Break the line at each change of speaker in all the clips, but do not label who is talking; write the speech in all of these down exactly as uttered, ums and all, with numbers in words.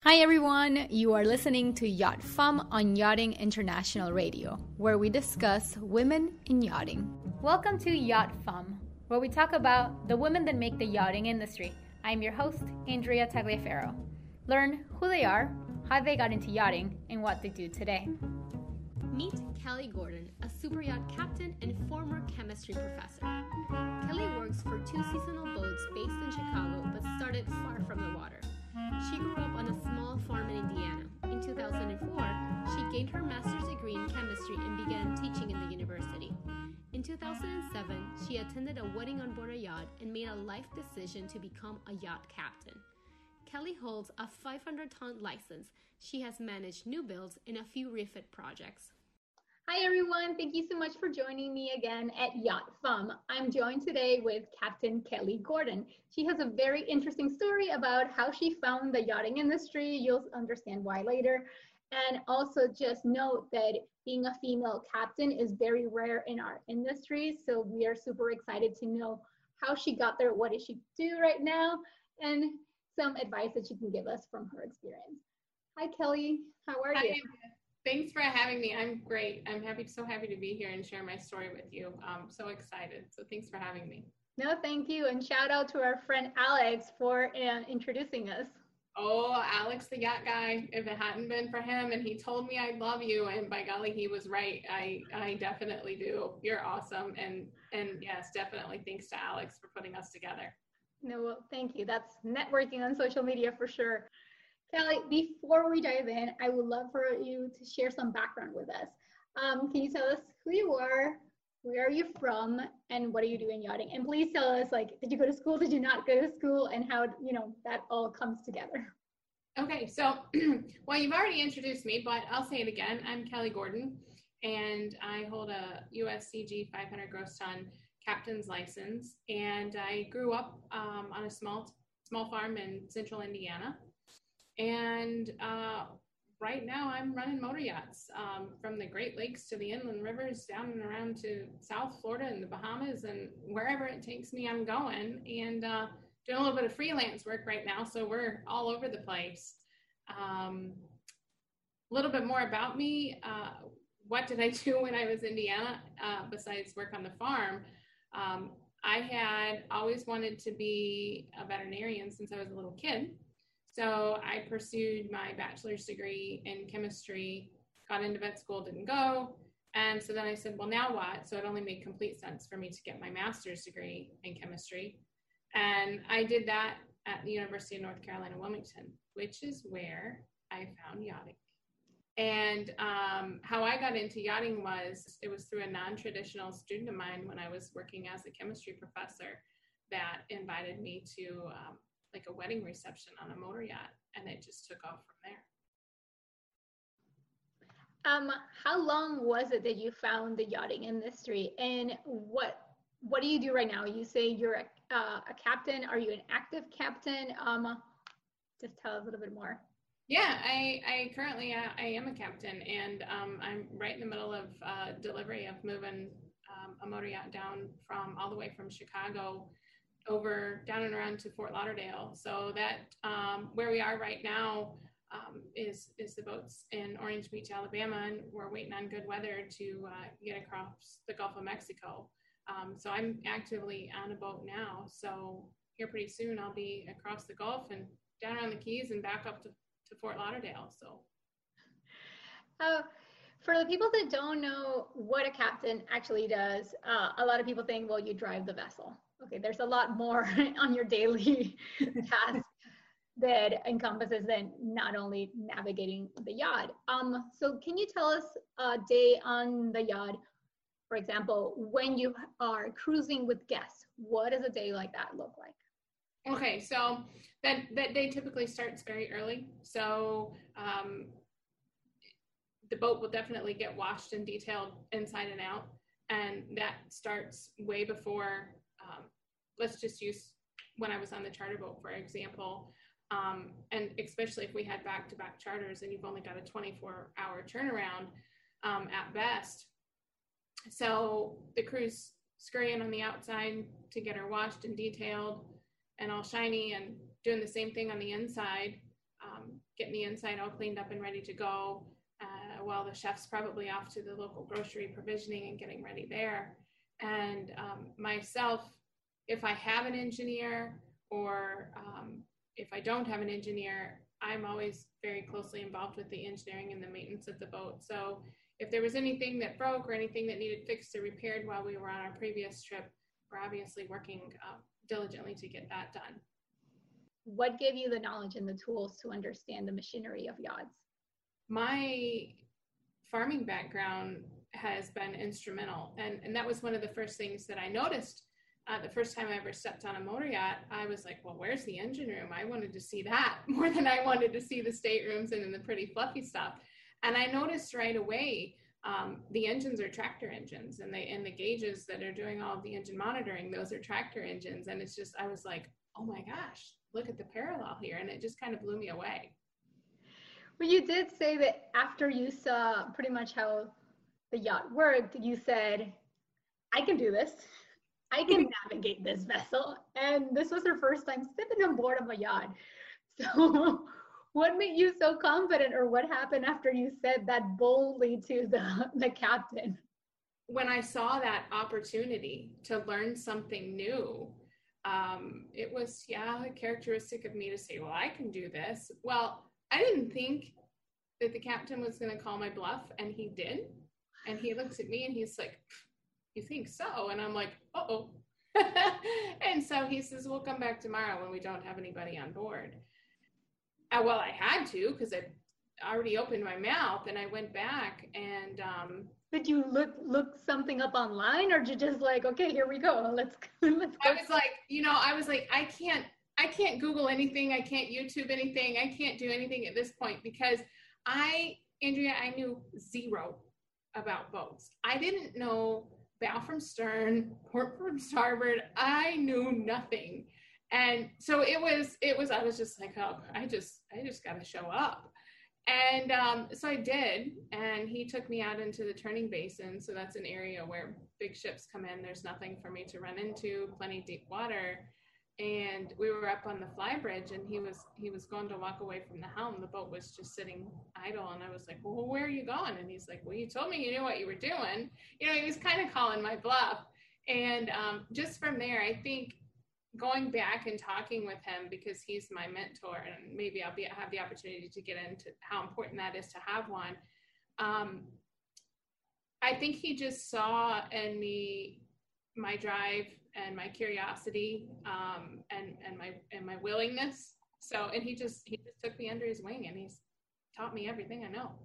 Hi everyone, you are listening to Yacht Femme on Yachting International Radio, where we discuss women in yachting. Welcome to Yacht Femme, where we talk about the women that make the yachting industry. I'm your host, Andrea Tagliaferro. Learn who they are, how they got into yachting, and what they do today.
Meet Kelly Gordon, a super yacht captain and former chemistry professor. Kelly works for two seasonal boats based in Chicago, but started far from the water. She grew up on a small farm in Indiana. In two thousand four, she gained her master's degree in chemistry and began teaching in the university. In two thousand seven, she attended a wedding on board a yacht and made a life decision to become a yacht captain. Kelly holds a five hundred ton license. She has managed new builds and a few refit projects.
Hi everyone, thank you so much for joining me again at Yacht Femme. I'm joined today with Captain Kelly Gordon. She has a very interesting story about how she found the yachting industry. You'll understand why later. And also just note that being a female captain is very rare in our industry. So we are super excited to know how she got there, what does she do right now, and some advice that she can give us from her experience. Hi Kelly, how are
Hi.
you?
Thanks for having me. I'm great. I'm happy, so happy to be here and share my story with you. I'm so excited. So thanks for having me.
No, thank you. And shout out to our friend Alex for uh, introducing us.
Oh, Alex, the yacht guy. If it hadn't been for him and he told me I love you, and by golly, he was right. I, I definitely do. You're awesome. And, and yes, definitely thanks to Alex for putting us together.
No, well, thank you. That's networking on social media for sure. Kelly, before we dive in, I would love for you to share some background with us. Um, can you tell us who you are, where are you from, and what do you do in yachting? And please tell us, like, did you go to school, did you not go to school, and how, you know, that all comes together.
Okay, so, well, you've already introduced me, but I'll say it again. I'm Kelly Gordon, and I hold a U S C G five hundred gross ton captain's license, and I grew up um, on a small, small farm in central Indiana. And uh, right now I'm running motor yachts um, from the Great Lakes to the inland rivers down and around to South Florida and the Bahamas, and wherever it takes me, I'm going, and uh, doing a little bit of freelance work right now. So we're all over the place. Um, a little bit more about me. Uh, what did I do when I was in Indiana uh, besides work on the farm? Um, I had always wanted to be a veterinarian since I was a little kid. So I pursued my bachelor's degree in chemistry, got into vet school, didn't go. And so then I said, well, now what? So it only made complete sense for me to get my master's degree in chemistry. And I did that at the University of North Carolina, Wilmington, which is where I found yachting. And um, how I got into yachting was, it was through a non-traditional student of mine when I was working as a chemistry professor that invited me to um, like a wedding reception on a motor yacht, and it just took off from
there. Um, how long was it that you found the yachting industry, and what what do you do right now? You say you're a, uh, a captain. Are you an active captain? Um, just tell us a little bit more.
Yeah, I, I currently uh, I am a captain, and um, I'm right in the middle of uh, delivery of moving um, a motor yacht down from all the way from Chicago over down and around to Fort Lauderdale. So that um, where we are right now um, is is the boats in Orange Beach, Alabama, and we're waiting on good weather to uh, get across the Gulf of Mexico. Um, so I'm actively on a boat now. So here pretty soon I'll be across the Gulf and down around the Keys and back up to, to Fort Lauderdale. So.
Uh, for the people that don't know what a captain actually does, uh, a lot of people think, well, you drive the vessel. Okay, there's a lot more on your daily task that encompasses than not only navigating the yacht. Um, so can you tell us a day on the yacht, for example, when you are cruising with guests? What does a day like that look like?
Okay, so that, that day typically starts very early. So um, the boat will definitely get washed and detailed inside and out. And that starts way before, um, let's just use when I was on the charter boat, for example, um, and especially if we had back-to-back charters and you've only got a twenty-four hour turnaround um, at best. So the crew's scurrying on the outside to get her washed and detailed and all shiny, and doing the same thing on the inside, um, getting the inside all cleaned up and ready to go, uh, while the chef's probably off to the local grocery provisioning and getting ready there. And um, myself, if I have an engineer or um, if I don't have an engineer, I'm always very closely involved with the engineering and the maintenance of the boat. So if there was anything that broke or anything that needed fixed or repaired while we were on our previous trip, we're obviously working uh, diligently to get that done.
What gave you the knowledge and the tools to understand the machinery of yachts?
My farming background has been instrumental. And, and that was one of the first things that I noticed. Uh, the first time I ever stepped on a motor yacht, I was like, well, where's the engine room? I wanted to see that more than I wanted to see the staterooms and the pretty fluffy stuff. And I noticed right away, um, the engines are tractor engines, and, they, and the gauges that are doing all of the engine monitoring, those are tractor engines. And it's just, I was like, oh my gosh, look at the parallel here. And it just kind of blew me away.
Well, you did say that after you saw pretty much how the yacht worked, you said, I can do this. I can navigate this vessel. And this was her first time stepping on board of a yacht. So what made you so confident, or what happened after you said that boldly to the, the captain?
When I saw that opportunity to learn something new, um, it was, yeah, a characteristic of me to say, well, I can do this. Well, I didn't think that the captain was going to call my bluff, and he did. And he looks at me and he's like, you think so? And I'm like, uh-oh. And so he says, we'll come back tomorrow when we don't have anybody on board. Uh, well, I had to, because I already opened my mouth, and I went back and... Um,
did you look look something up online, or did you just like, okay, here we go, let's, let's go?
I was like, you know, I was like, I can't, I can't Google anything. I can't YouTube anything. I can't do anything at this point, because I, Andrea, I knew zero about boats. I didn't know bow from stern, port from starboard. I knew nothing. And so it was, it was, I was just like, oh, I just, I just got to show up. And um, so I did. And he took me out into the turning basin. So that's an area where big ships come in. There's nothing for me to run into, plenty deep water. And we were up on the fly bridge, and he was, he was going to walk away from the helm. The boat was just sitting idle. And I was like, well, where are you going? And he's like, well, you told me you knew what you were doing. You know, he was kind of calling my bluff. And um, just from there, I think going back and talking with him, because he's my mentor, and maybe I'll be, have the opportunity to get into how important that is to have one. Um, I think he just saw in me my drive and my curiosity, um, and, and my, and my willingness. So, and he just, he just took me under his wing, and he's taught me everything I know.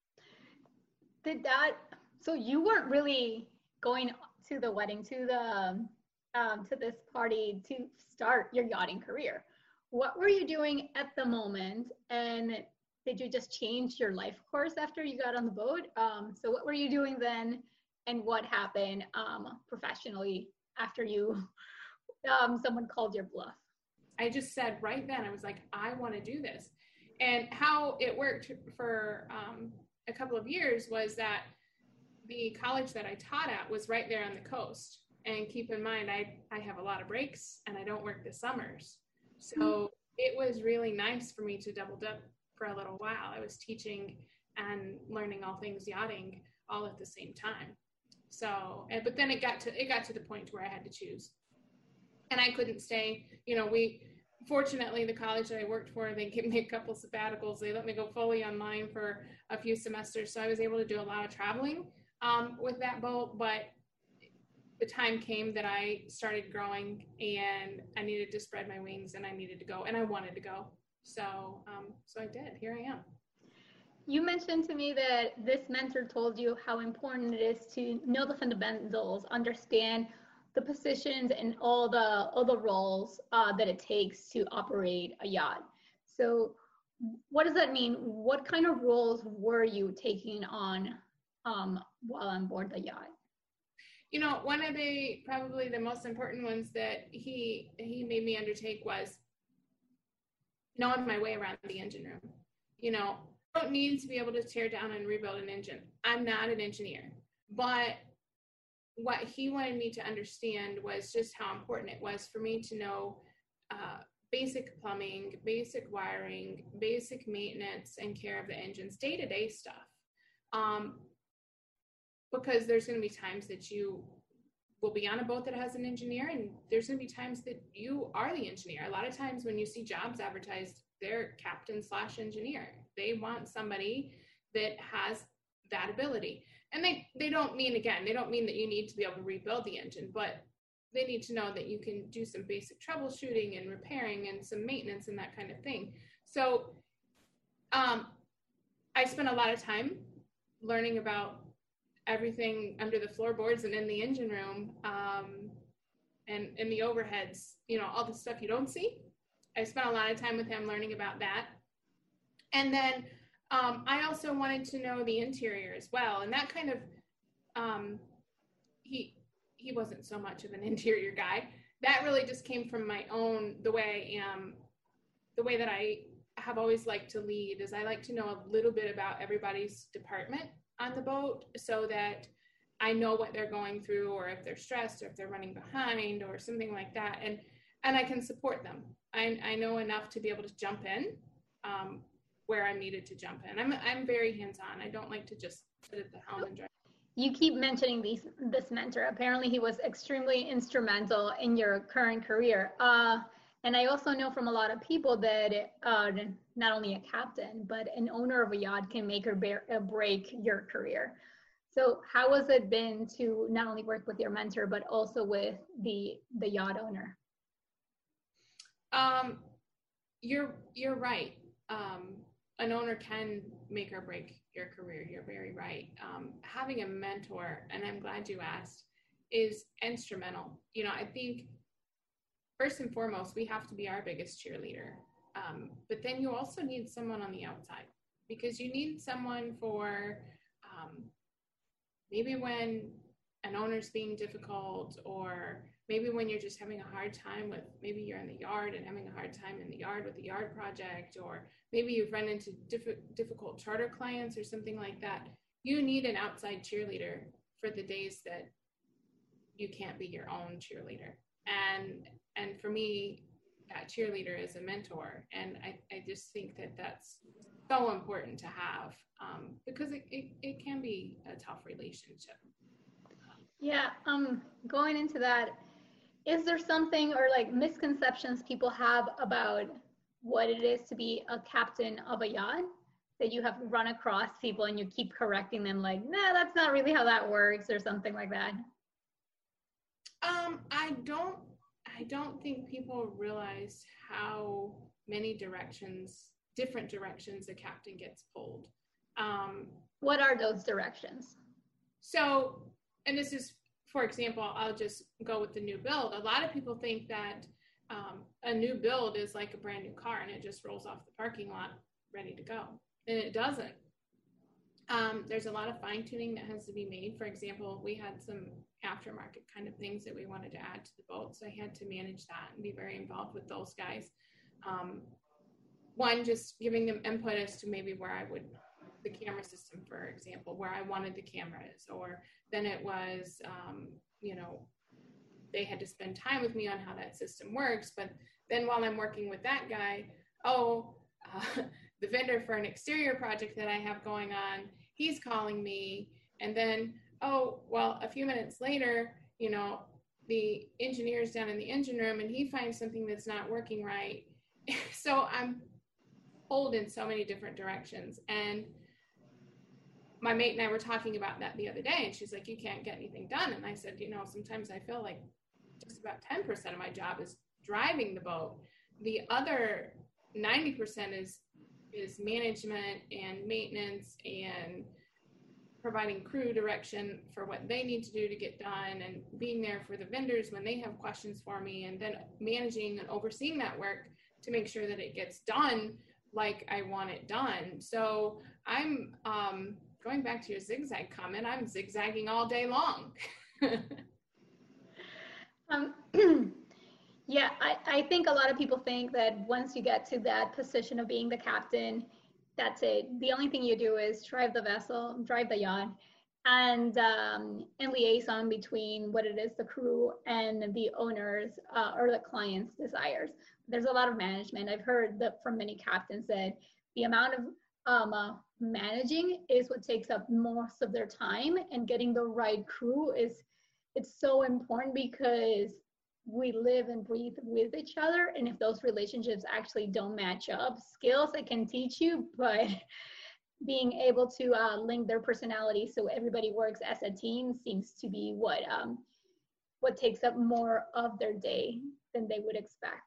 Did that, so you weren't really going to the wedding, to the, um, to this party to start your yachting career. What were you doing at the moment? And did you just change your life course after you got on the boat? Um, so what were you doing then? And what happened um, professionally after you, um, someone called your bluff?
I just said right then, I was like, I want to do this. And how it worked for um, a couple of years was that the college that I taught at was right there on the coast. And keep in mind, I, I have a lot of breaks, and I don't work the summers. So mm-hmm. It was really nice for me to double dip for a little while. I was teaching and learning all things yachting all at the same time. So, and, but then it got to, it got to the point where I had to choose, and I couldn't stay. You know, we, fortunately, the college that I worked for, they gave me a couple sabbaticals. They let me go fully online for a few semesters. So I was able to do a lot of traveling um, with that boat, but the time came that I started growing, and I needed to spread my wings, and I needed to go, and I wanted to go. So, um, so I did. Here I am.
You mentioned to me that this mentor told you how important it is to know the fundamentals, understand the positions and all the all the roles uh, that it takes to operate a yacht. So what does that mean? What kind of roles were you taking on um, while on board the yacht?
You know, one of the probably the most important ones that he he made me undertake was knowing my way around the engine room. You know, I don't need to be able to tear down and rebuild an engine. I'm not an engineer. But what he wanted me to understand was just how important it was for me to know uh, basic plumbing, basic wiring, basic maintenance and care of the engines, day-to-day stuff. Um, because there's going to be times that you will be on a boat that has an engineer, and there's going to be times that you are the engineer. A lot of times when you see jobs advertised, they're captain slash engineer. They want somebody that has that ability. And they, they don't mean, again, they don't mean that you need to be able to rebuild the engine, but they need to know that you can do some basic troubleshooting and repairing and some maintenance and that kind of thing. So um, I spent a lot of time learning about everything under the floorboards and in the engine room, um, and in the overheads, you know, all the stuff you don't see. I spent a lot of time with him learning about that. And then um, I also wanted to know the interior as well. And that kind of, um, he, he wasn't so much of an interior guy. That really just came from my own, the way I am, the way that I have always liked to lead is I like to know a little bit about everybody's department on the boat so that I know what they're going through, or if they're stressed, or if they're running behind or something like that. And, and I can support them. I, I know enough to be able to jump in um, where I'm needed to jump in. I'm, I'm very hands-on. I don't like to just sit at the helm and drive.
You keep mentioning these, this mentor. Apparently he was extremely instrumental in your current career. Uh, and I also know from a lot of people that uh, not only a captain, but an owner of a yacht can make or bear, uh, break your career. So how has it been to not only work with your mentor, but also with the, the yacht owner?
Um, you're, you're right. Um, an owner can make or break your career. You're very right. Um, having a mentor, and I'm glad you asked, is instrumental. You know, I think first and foremost, we have to be our biggest cheerleader. Um, but then you also need someone on the outside, because you need someone for um, maybe when an owner's being difficult, or maybe when you're just having a hard time with, maybe you're in the yard and having a hard time in the yard with the yard project, or maybe you've run into diff- difficult charter clients or something like that. You need an outside cheerleader for the days that you can't be your own cheerleader. And and for me, that cheerleader is a mentor. And I, I just think that that's so important to have um, because it, it, it can be a tough relationship.
Yeah, um, going into that, is there something or like misconceptions people have about what it is to be a captain of a yacht that you have run across people and you keep correcting them like, nah, that's not really how that works, or something like that?
Um, I don't, I don't think people realize how many directions, different directions a captain gets pulled. Um,
what are those directions?
So, and this is, for example, I'll just go with the new build. A lot of people think that um, a new build is like a brand new car and it just rolls off the parking lot ready to go. And it doesn't. Um, there's a lot of fine tuning that has to be made. For example, we had some aftermarket kind of things that we wanted to add to the boat. So I had to manage that and be very involved with those guys. Um, one, just giving them input as to maybe where I would, the camera system, for example, where I wanted the cameras, or then it was, um, you know, they had to spend time with me on how that system works. But then while I'm working with that guy, oh, uh, the vendor for an exterior project that I have going on, he's calling me. And then, oh, well, a few minutes later, you know, the engineer's down in the engine room and he finds something that's not working right. So I'm pulled in so many different directions. And my mate and I were talking about that the other day, and she's like, you can't get anything done. And I said, you know, sometimes I feel like just about ten percent of my job is driving the boat. The other ninety percent is is management and maintenance and providing crew direction for what they need to do to get done, and being there for the vendors when they have questions for me, and then managing and overseeing that work to make sure that it gets done like I want it done. So I'm um, going back to your zigzag comment, I'm zigzagging all day long.
um, yeah, I, I think a lot of people think that once you get to that position of being the captain, that's it. The only thing you do is drive the vessel, drive the yacht, and um, and liaison between what it is the crew and the owners uh, or the client's desires. There's a lot of management. I've heard that from many captains that the amount of um, uh, managing is what takes up most of their time, and getting the right crew is it's so important because we live and breathe with each other, and if those relationships actually don't match up, skills I can teach you, but being able to uh, link their personality so everybody works as a team seems to be what um, what takes up more of their day than they would expect.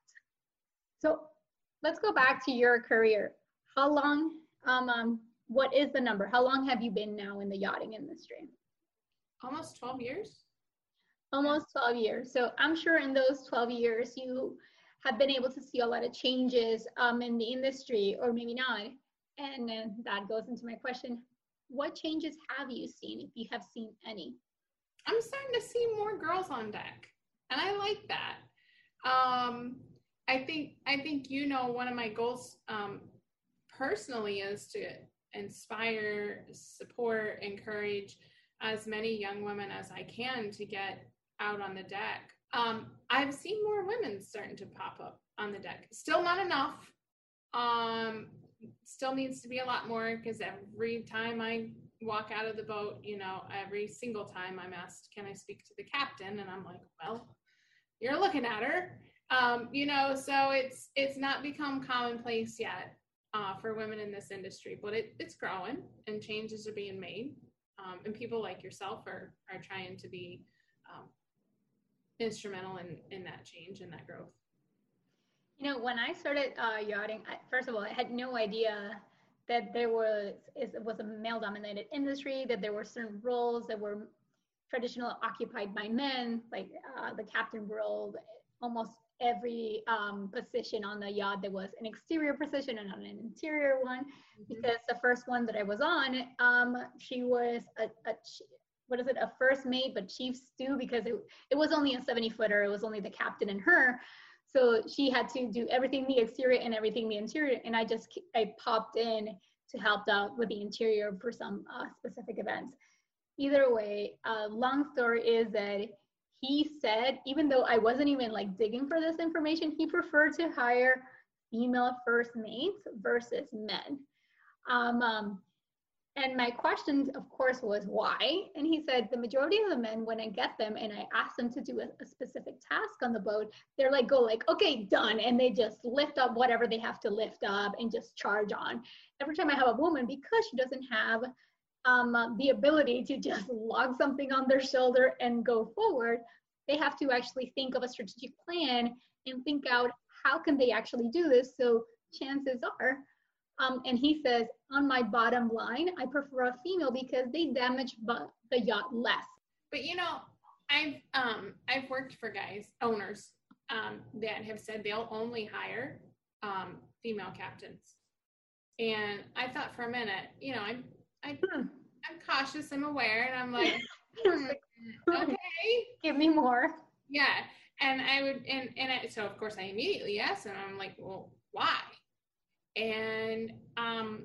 So let's go back to your career. How long, um, um, what is the number? How long have you been now in the yachting industry?
Almost twelve years.
Almost twelve years. So I'm sure in those twelve years, you have been able to see a lot of changes um, in the industry, or maybe not. And uh, that goes into my question. What changes have you seen, if you have seen any?
I'm starting to see more girls on deck, and I like that. Um, I think, I think, you know, one of my goals um, personally is to inspire, support, encourage as many young women as I can to get out on the deck. Um, I've seen more women starting to pop up on the deck. Still not enough. Um, still needs to be a lot more, because every time I walk out of the boat, you know, every single time I'm asked, can I speak to the captain? And I'm like, well, you're looking at her. Um, you know, so it's it's not become commonplace yet uh, for women in this industry, but it, it's growing, and changes are being made. Um, and people like yourself are are trying to be um, instrumental in, in that change and that growth.
You know, when I started uh, yachting, I, first of all, I had no idea that there was is, was a male-dominated industry, that there were certain roles that were traditionally occupied by men, like uh, the captain role. Almost every um, position on the yacht, there was an exterior position and an interior one. Mm-hmm. Because the first one that I was on, um, she was a, a what is it, a first mate, but chief stew, because it, it was only a seventy footer. It was only the captain and her. So she had to do everything the exterior and everything the interior. And I just, I popped in to help out with the interior for some uh, specific events. Either way, uh, long story is that he said, even though I wasn't even like digging for this information, he preferred to hire female first mates versus men. Um, um, And my question, of course, was why? And he said, the majority of the men, when I get them and I ask them to do a, a specific task on the boat, they're like, go like, okay, done. And they just lift up whatever they have to lift up and just charge on. Every time I have a woman, because she doesn't have um, uh, the ability to just log something on their shoulder and go forward, they have to actually think of a strategic plan and think out how can they actually do this. So chances are, Um, and he says, on my bottom line, I prefer a female because they damage bu- the yacht less.
But you know, I've um, I've worked for guys, owners, um, that have said they'll only hire um, female captains. And I thought for a minute, you know, I'm I, hmm. I'm cautious, I'm aware, and I'm like, hmm, okay,
give me more.
Yeah, and I would, and and I, so of course I immediately yes, and I'm like, well, why? And um,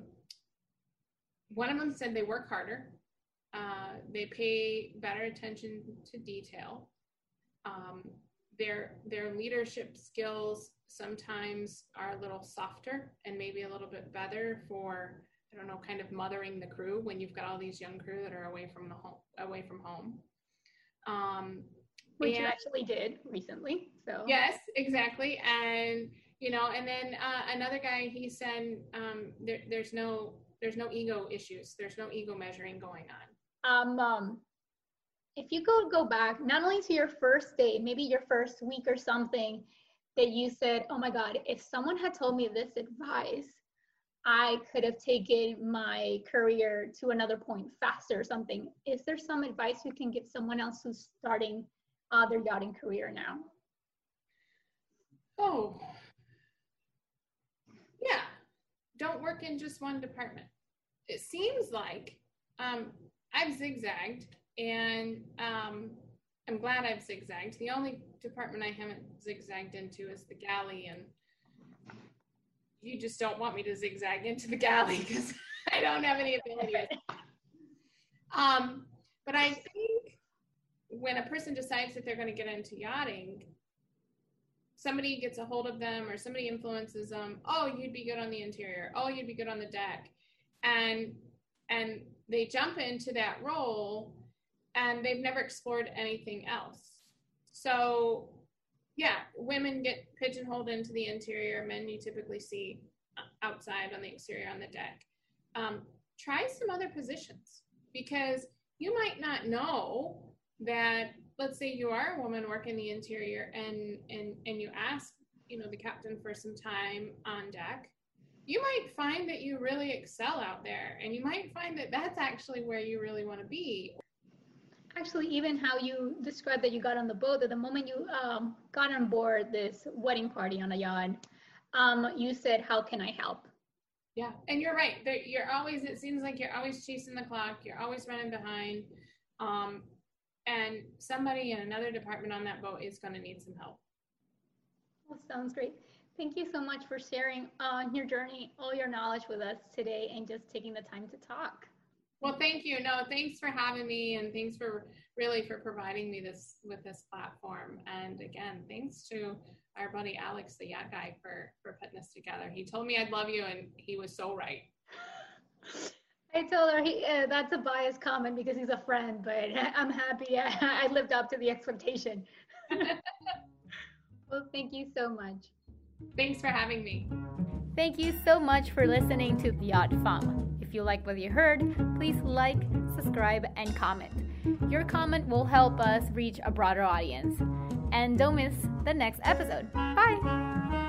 one of them said they work harder, uh, they pay better attention to detail. Um, their their leadership skills sometimes are a little softer and maybe a little bit better for, I don't know, kind of mothering the crew when you've got all these young crew that are away from the home, away from home. Um,
Which you actually did recently. So
yes, exactly. And you know, and then uh, another guy, he said, um, there, there's no, there's no ego issues. There's no ego measuring going on.
Um, um, if you could go back, not only to your first day, maybe your first week or something, that you said, oh my God, if someone had told me this advice, I could have taken my career to another point faster or something. Is there some advice you can give someone else who's starting uh, their yachting career now?
Oh, yeah, don't work in just one department. It seems like um, I've zigzagged, and um, I'm glad I've zigzagged. The only department I haven't zigzagged into is the galley, and you just don't want me to zigzag into the galley because I don't have any ability. um, But I think when a person decides that they're going to get into yachting, somebody gets a hold of them or somebody influences them. Oh, you'd be good on the interior. Oh, you'd be good on the deck. And, and they jump into that role and they've never explored anything else. So yeah, women get pigeonholed into the interior. Men you typically see outside on the exterior on the deck. Um, try some other positions, because you might not know that, let's say you are a woman working the interior and, and, and you ask, you know, the captain for some time on deck. You might find that you really excel out there, and you might find that that's actually where you really want to be.
Actually, even how you described that you got on the boat, that the moment you um, got on board this wedding party on a yacht, um, you said, how can I help?
Yeah, and you're right. You're always, it seems like you're always chasing the clock. You're always running behind. Um, and somebody in another department on that boat is going to need some help.
Well, sounds great. Thank you so much for sharing uh, your journey, all your knowledge with us today, and just taking the time to talk.
Well, thank you. No, thanks for having me, and thanks for really for providing me this with this platform. And again, thanks to our buddy Alex, the yacht guy, for for putting this together. He told me I'd love you, and he was so right.
I told her he, uh, that's a biased comment because he's a friend, but I'm happy I, I lived up to the expectation. Well, thank you so much.
Thanks for having me.
Thank you so much for listening to The Yacht Femme. If you like what you heard, please like, subscribe, and comment. Your comment will help us reach a broader audience. And don't miss the next episode. Bye!